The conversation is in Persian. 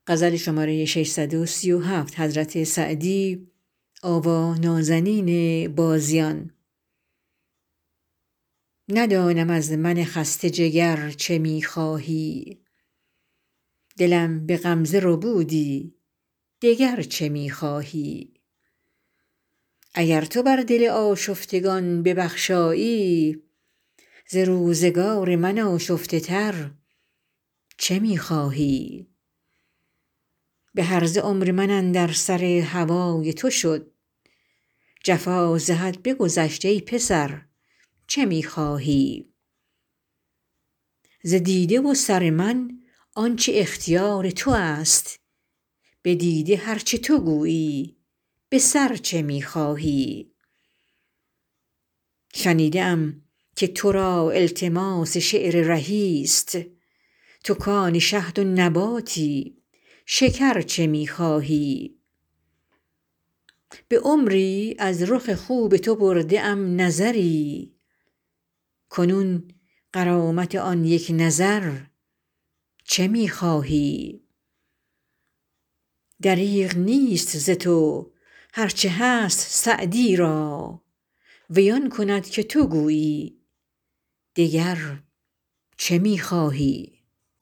ندانم از من خسته جگر چه می خواهی دلم به غمزه ربودی دگر چه می خواهی اگر تو بر دل آشفتگان ببخشایی ز روزگار من آشفته تر چه می خواهی به هرزه عمر من اندر سر هوای تو شد جفا ز حد بگذشت ای پسر چه می خواهی ز دیده و سر من آن چه اختیار تو است به دیده هر چه تو گویی به سر چه می خواهی شنیده ام که تو را التماس شعر رهیست تو کان شهد و نباتی شکر چه می خواهی به عمری از رخ خوب تو برده ام نظری کنون غرامت آن یک نظر چه می خواهی دریغ نیست ز تو هر چه هست سعدی را وی آن کند که تو گویی دگر چه می خواهی